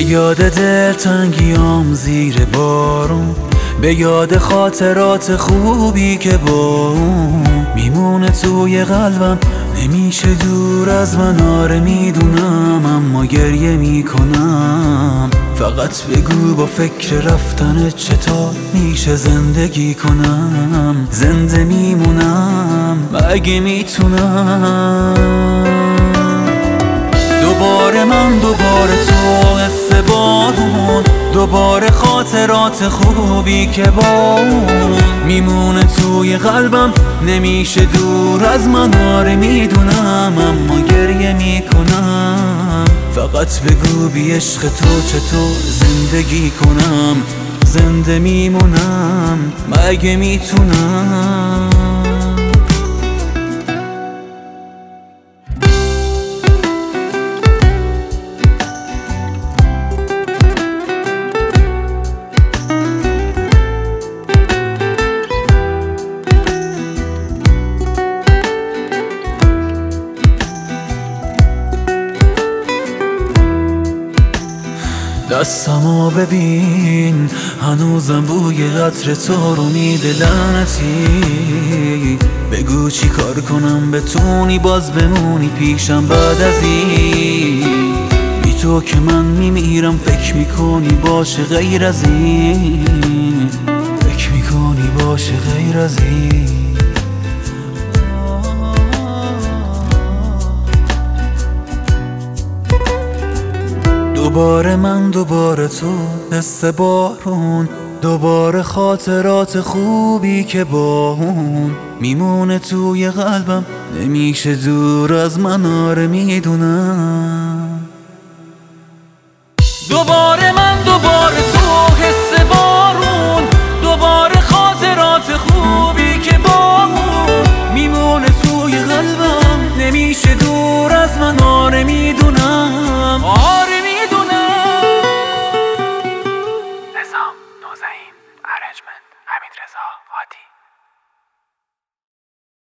یاد دلتنگیام زیر بارون، به یاد خاطرات خوبی که با اون میمونه توی قلبم، نمیشه دور از من. آره میدونم اما گریه میکنم. فقط بگو با فکر رفتن چطور میشه زندگی کنم. زنده میمونم اگه میتونم. دوباره من، دوباره تو، حس بارون، دوباره خاطرات خوبی که با اون میمونه توی قلبم، نمیشه دور از من. آره میدونم اما گریه میکنم. فقط بگو بی عشق تو چطور زندگی کنم. زنده میمونم اگه میتونم. دستمو ببین، هنوزم بوی عطر تو رو میده لعنتی. بگو چی کار کنم بتونی باز بمونی پیشم بعد از این. بی تو که من میمیرم، فکر میکنی باشه غیر از این. فکر میکنی باشه غیر از این. دوباره من، دوباره تو، حس بارون، دوباره خاطرات خوبی که با اون میمونه توی قلبم، نمیشه دور از من. آره میدونم. دوباره من، دوباره تو، حس بارون، دوباره خاطرات خوبی که با اون میمونه توی قلبم، نمیشه دور از من. آره میدونم.